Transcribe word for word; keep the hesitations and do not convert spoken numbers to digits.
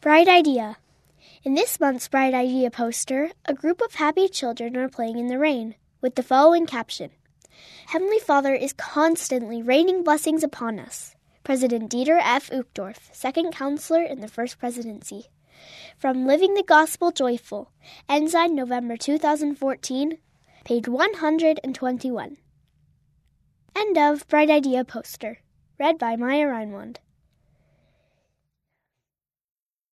Bright Idea. In this month's Bright Idea poster, a group of happy children are playing in the rain, with the following caption: Heavenly Father is constantly raining blessings upon us. President Dieter F. Uchtdorf, second counselor in the First Presidency. From Living the Gospel Joyful, Ensign, November two thousand fourteen, page one hundred twenty-one. End of Bright Idea poster. Read by Maya Reinwand.